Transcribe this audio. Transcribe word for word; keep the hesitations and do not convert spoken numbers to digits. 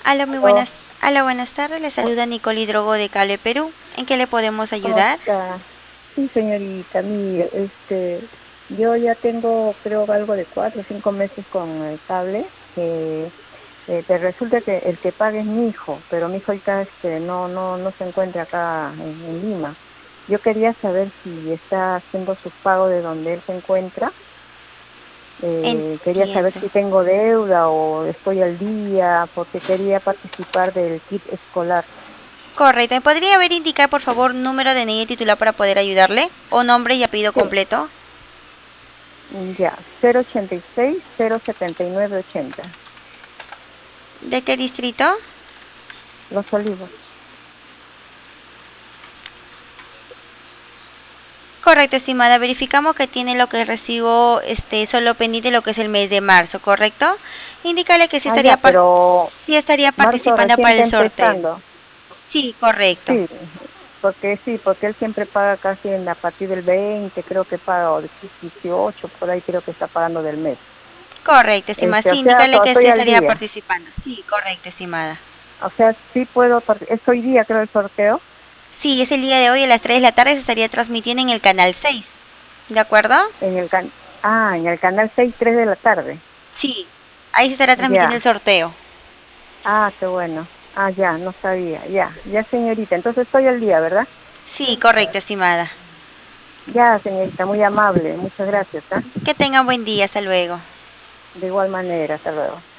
Aló, muy Aló, buenas, aló, buenas tardes. Le bu- saluda Nicole Hidrogo de Cable Perú. ¿En qué le podemos ¿cómo ayudar? está? Sí, señorita, mire, este, yo ya tengo, creo, algo de cuatro o cinco meses con el cable. Eh, eh, te resulta que el que paga es mi hijo, pero mi hijo ahorita este, no, no, no se encuentra acá en, en Lima. Yo quería saber si está haciendo sus pagos de donde él se encuentra. Eh, quería saber Entiendo. si tengo deuda o estoy al día, porque quería participar del kit escolar. Correcto. ¿Me podría ver indicar, por favor, número de N I E titular para poder ayudarle? ¿O nombre y apellido Sí. completo? Ya, cero ochenta y seis, cero setenta y nueve ochenta. ¿De qué distrito? Los Olivos. Correcto, estimada. Verificamos que tiene lo que recibo, este, solo pendiente lo que es el mes de marzo, ¿correcto? Indícale que sí Ah, estaría, ya, par- pero sí estaría marzo participando recién para está el sorteo. empezando. Sí, correcto. Sí, porque sí, porque él siempre paga casi en, a partir del veinte, creo que paga, o de dieciocho, por ahí creo que está pagando del mes. Correcto, estimada. Este, Sí, o sea, indícale to- que sí estoy al estaría día. participando. Sí, correcto, estimada. O sea, sí puedo, part- es hoy día creo el sorteo, Sí, es el día de hoy a las tres de la tarde se estaría transmitiendo en el canal seis. ¿De acuerdo? en el can ah, en el canal seis, tres de la tarde. Sí, ahí se estará transmitiendo el Ya, sorteo. ah, qué bueno. Ah, ya, no sabía, ya, ya señorita, entonces estoy al día, ¿verdad? Sí, correcto, estimada. Ya, señorita, muy amable. Muchas gracias, ¿ah? Que tenga un buen día. Hasta luego. De igual manera, hasta luego.